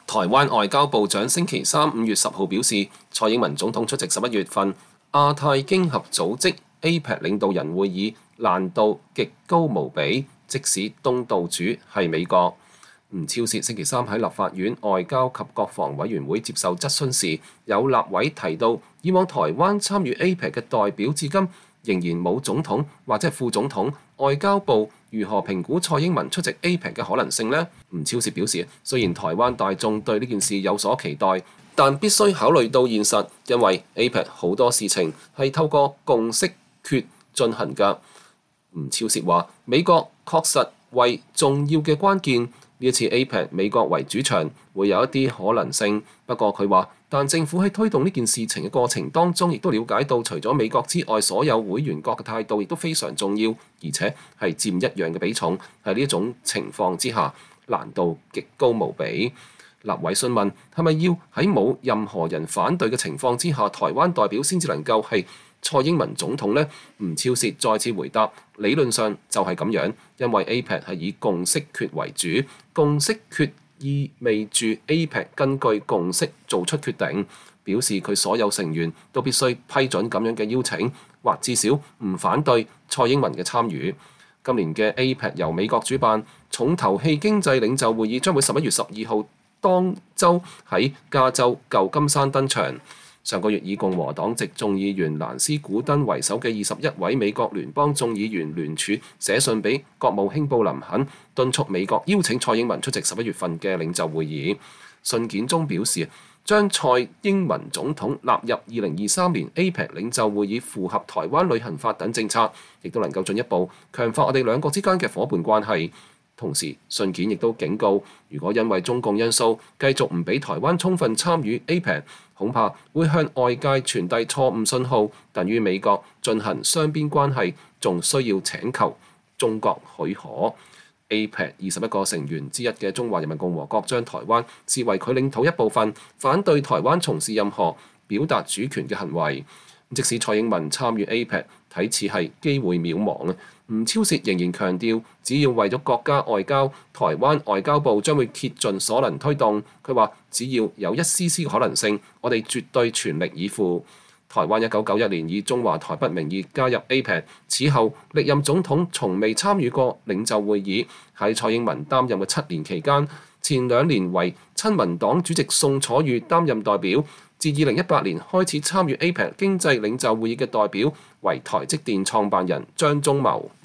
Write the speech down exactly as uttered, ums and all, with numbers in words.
台灣外交部長星期三五月十號表示，蔡英文總統出席十一月份亞太經合組織 A P E C 領導人會議難度極高無比，即使東道主係美國。吳釗燮星期三喺立法院外交及國防委員會接受質詢時，有立委提到，以往台灣參與 A P E C 嘅代表至今仍然冇總統或者副總統，外交部如何評估蔡英文出席 A P E C 嘅可能性呢？吳釗燮表示，雖然台灣大眾對呢件事有所期待，但必須考慮到現實，因為 A P E C 好多事情係透過共識決進行㗎。吳釗燮話：美國確實為重要嘅關鍵，呢一次 A P E C 美國為主場，會有一啲可能性。不過佢話，但政府喺推動呢件事情嘅過程當中，亦都了解到除咗美國之外，所有會員國嘅態度亦都非常重要，而且係佔一樣嘅比重。喺呢一種情況之下，難度極高無比。立委詢問係咪要喺冇任何人反對嘅情況之下，台灣代表先至能夠係蔡英文總統呢？吳釗燮再次回答，理論上就係咁樣，因為 A P E C 係以共識決為主，共識決意味住 A P E C 根據共識做出決定，表示佢所有成員都必須批准咁樣嘅邀請，或至少唔反對蔡英文嘅參與。今年嘅 A P E C 由美國主辦，重頭戲經濟領袖會議將會十一月十二號當週喺加州舊金山登場。上個月以共和黨籍眾議員蘭斯古登為首嘅二十一位美國聯邦眾議員聯署寫信俾國務卿布林肯，敦促美國邀請蔡英文出席十一月份嘅領袖會議。信件中表示，將蔡英文總統納入二零二三年 A P E C 領袖會議符合台灣旅行法等政策，亦都能夠進一步強化我哋兩國之間嘅夥伴關係。同時，信件亦都警告，如果因為中共因素繼續唔俾台灣充分參與 A P E C，恐怕會向外界傳遞錯誤信號，等於美國進行雙邊關係仲需要請求中國許可。A P E C 二十一個成員之一嘅中華人民共和國將台灣視為佢領土一部分，反對台灣從事任何表達主權嘅行為。即使蔡英文參與 A P E C，睇似係機會渺茫啊！吳釗燮仍然強調，只要為咗國家外交，台灣外交部將會竭盡所能推動。佢話：只要有一絲絲嘅可能性，我哋絕對全力以赴。台灣一九九一年以中華台北名義加入 A P E C， 此後歷任總統從未參與過領袖會議。喺蔡英文擔任嘅七年期間，前兩年為親民黨主席宋楚瑜擔任代表。自二零一八年開始參與 A P E C 經濟領袖會議嘅代表為台積電創辦人張忠謀。